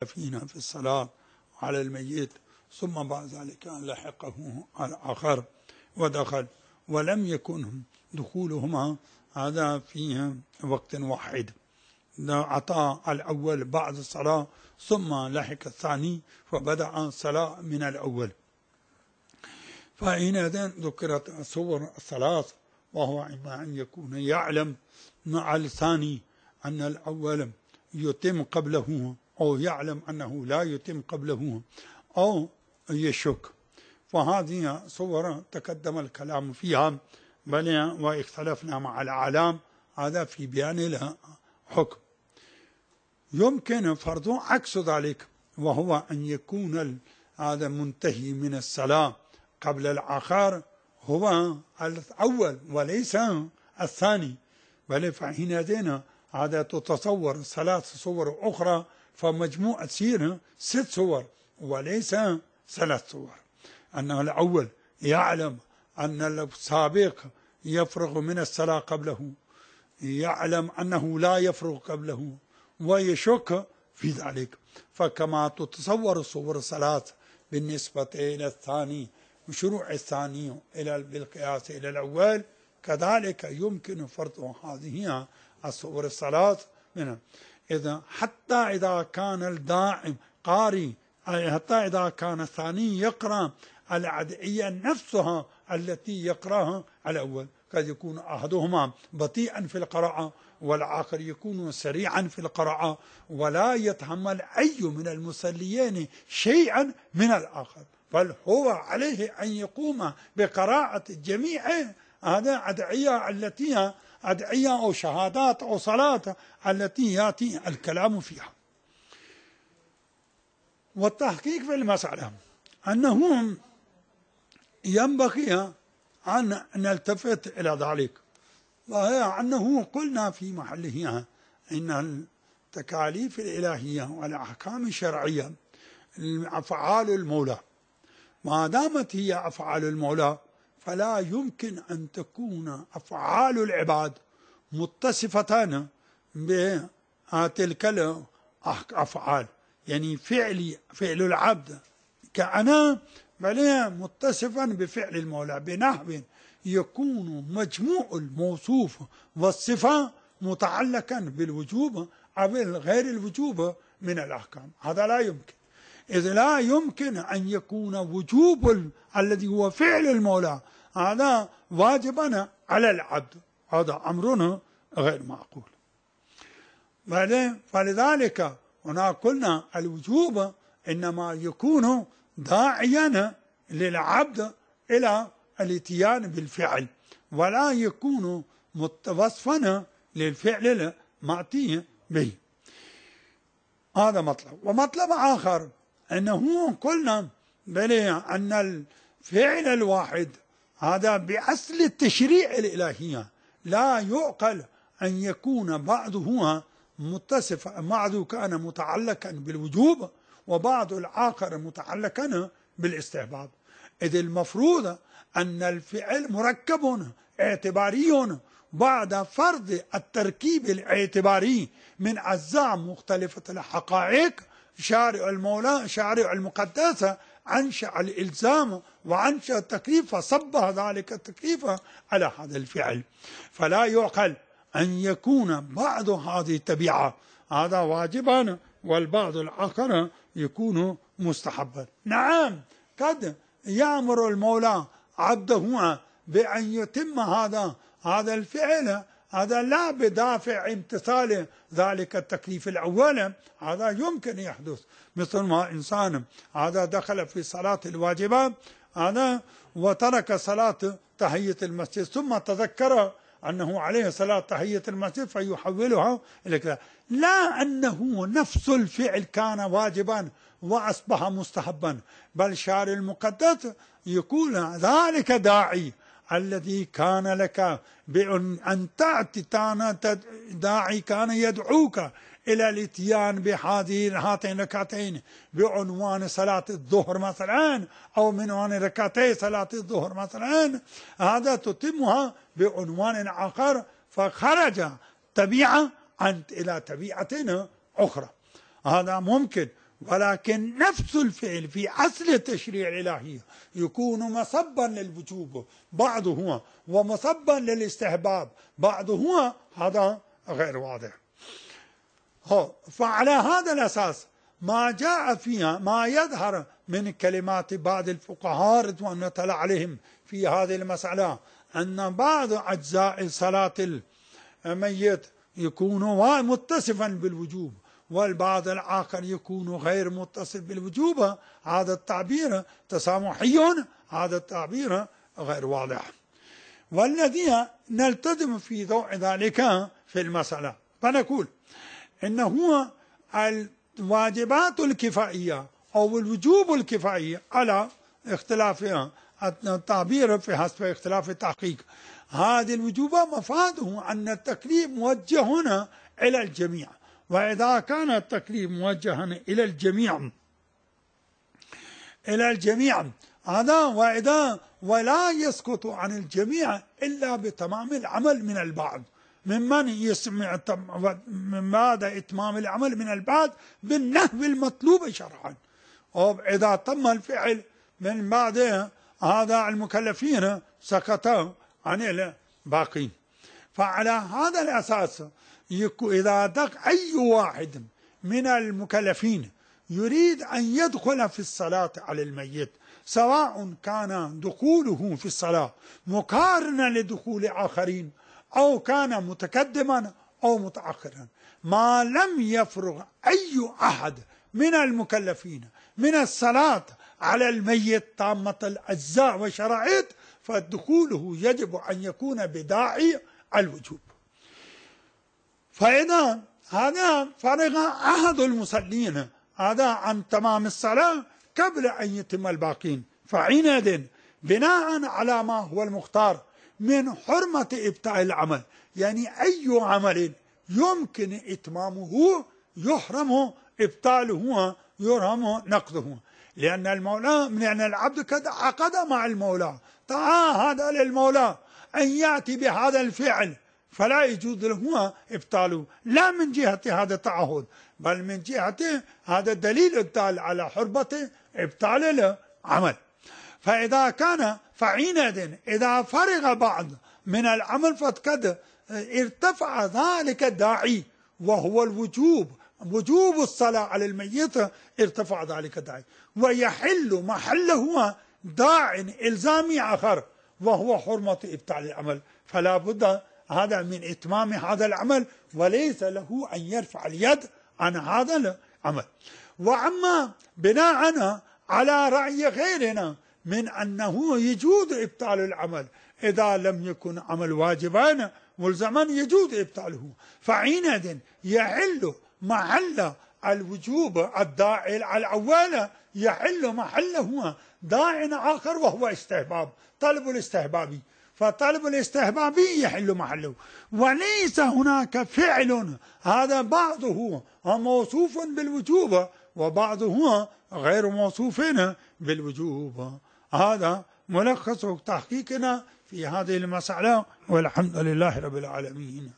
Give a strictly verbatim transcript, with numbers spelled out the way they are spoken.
فينا في الصلاة على الميت، ثم بعد ذلك لحقه الآخر ودخل، ولم يكن دخولهما هذا في وقت واحد، أعطى الأول بعد الصلاة ثم لحق الثاني فبدأ الصلاة من الأول. فحينئذ ذكرت صور الثلاث، وهو إما أن يكون يعلم مع الثاني أن الأول يتم قبله، أو يعلم أنه لا يتم قبله، أو يشك. فهذه صور تقدم الكلام فيها، بل واختلفنا مع الأعلام هذا في بيان الحكم. يمكن فرض عكس ذلك، وهو أن يكون هذا منتهي من الصلاة قبل الآخر هو الأول وليس الثاني، بل فحينئذ هذا تتصور ثلاث صور أخرى، فمجموع تصير ست صور وليس ثلاث صور. أن الأول يعلم أن السابق يفرغ من الصلاة قبله، يعلم أنه لا يفرغ قبله، ويشك في ذلك. فكما تتصور صور الثلاث بالنسبة إلى الثاني وشروع الثاني إلى بالقياس إلى الأول، كذلك يمكن فرض هذه الصور الثلاث منها. إذا حتى إذا كان الداعم قاري، حتى إذا كان الثاني يقرأ الأدعية نفسها التي يقرأها الأول، قد يكون أحدهما بطيئا في القراءة والآخر يكون سريعا في القراءة، ولا يتحمل أي من المصليين شيئا من الآخر، بل هو عليه أن يقوم بقراءة جميع هذا أدعية التي أدعية أو شهادات أو صلاة التي يأتي الكلام فيها. والتحقيق في المسألة أنه ينبغي أن نلتفت إلى ذلك، وهي أنه قلنا في محلها إن التكاليف الإلهية والأحكام الشرعية أفعال المولى، ما دامت هي أفعال المولى فلا يمكن أن تكون أفعال العباد متصفة بتلك الأفعال، يعني فعل فعل العبد كأنا بل متصفا بفعل المولى، بنحو يكون مجموع الموصوف والصفة متعلقا بالوجوب أو غير الوجوب من الأحكام. هذا لا يمكن، إذ لا يمكن أن يكون وجوب الذي هو فعل المولى هذا واجبا على العبد، هذا أمرنا غير معقول. فلذلك هنا قلنا الوجوب إنما يكون داعيا للعبد إلى الاتيان بالفعل، ولا يكون متوصفا للفعل المأتي به. هذا مطلب. ومطلب آخر أنه قلنا بل أن الفعل الواحد هذا بأصل التشريع الإلهية لا يعقل أن يكون بعضه متصف، بعضه كان متعلقا بالوجوب وبعض الآخر متعلقا بالاستحباب، إذ المفروض أن الفعل مركب اعتباري بعد فرض التركيب الاعتباري من أجزاء مختلفة الحقائق. شارع المولى شارع المقدس أنشأ الإلزام وأنشأ التكليف فصب ذلك التكليف على هذا الفعل، فلا يعقل أن يكون بعض هذه التبعة هذا واجبا والبعض الآخر يكون مستحبا. نعم قد يأمر المولى عبده بأن يتم هذا هذا الفعل، هذا لا بدافع امتثال ذلك التكليف الأول، هذا يمكن يحدث، مثل ما إنسان هذا دخل في صلاة الواجبات هذا وترك صلاة تحية المسجد ثم تذكر أنه عليه صلاة تحية المسجد فيحولها إلى كذا، لا أنه نفس الفعل كان واجبا وأصبح مستحبا، بل شارع المقدس يقول ذلك داعي الذي كان لك بأن تأتي داعي كان يدعوك إلى الاتيان بهذه هاتين الركعتين بعنوان صلاة الظهر مثلا، أو من عنوان ركعتي صلاة الظهر مثلا، هذا تتمها بعنوان آخر، فخرج طبيعة أنت إلى طبيعة أخرى. هذا ممكن. ولكن نفس الفعل في أصل التشريع الإلهي يكون مصبا للوجوب بعضه ومصبا للاستحباب بعضه، هذا غير واضح. فعلى هذا الأساس ما جاء فيها ما يظهر من كلمات بعض الفقهاء رضوان الله عليهم في هذه المسألة أن بعض أجزاء صلاة الميت يكون متصفا بالوجوب والبعض الآخر يكون غير متصف بالوجوب، هذا التعبير تسامحي، هذا التعبير غير واضح. والذي نلتزم في ضوء ذلك في المسألة فنقول إنه الواجبات الكفائية أو الوجوب الكفائي على اختلاف التعبير في حسب اختلاف التحقيق، هذه الوجوب مفاده أن التكليف موجه هنا إلى الجميع، وإذا كان التكليف موجها إلى الجميع إلى الجميع هذا وإذا ولا يسقط عن الجميع إلا بتمام العمل من البعض، ممن يسمع من بعد إتمام العمل من البعض بالنحو المطلوب شرعا، وإذا تم الفعل من بعد هذا المكلفين سقط عن الباقين. فعلى هذا الأساس إذا دق أي واحد من المكلفين يريد أن يدخل في الصلاة على الميت، سواء كان دخوله في الصلاة مقارنا لدخول آخرين أو كان متقدما أو متأخرا، ما لم يفرغ أي أحد من المكلفين من الصلاة على الميت تامة الأجزاء والشرائط فدخوله يجب أن يكون بداعي الوجوب. فإذا هذا فرغ أحد المصلين هذا عن تمام الصلاة قبل أن يتم الباقين، فحينئذ بناء على ما هو المختار من حرمة إبطاء العمل، يعني أي عمل يمكن إتمامه يحرم إبطاله يحرم نقضه، لأن المولى لأن العبد قد عقد مع المولى تعاهد للمولى أن يأتي بهذا الفعل، فلا يجوز له إبطاله، لا من جهة هذا التعهد بل من جهة هذا الدليل الدال على حرمة إبطال العمل. فإذا كان فحينئذ إذا فرغ بعض من العمل فقد ارتفع ذلك الداعي وهو الوجوب، وجوب الصلاة على الميت ارتفع ذلك الداعي، ويحل محله داع إلزامي آخر وهو حرمة إبطال العمل، فلا بد هذا من إتمام هذا العمل وليس له أن يرفع اليد عن هذا العمل. وأما بناء على رأي غيرنا من أنه يجوز إبطال العمل إذا لم يكن عمل واجبا ملزما يجوز إبطاله، فحينئذ يحل محل الوجوب الداعي الأول يحل محله داع آخر وهو استحباب، طلب الاستحبابي، فطلب الاستحبابي يحل محله، وليس هناك فعل هذا بعضه موصوف بالوجوب وبعضه غير موصوف بالوجوب. هذا ملخص تحقيقنا في هذه المسألة، والحمد لله رب العالمين.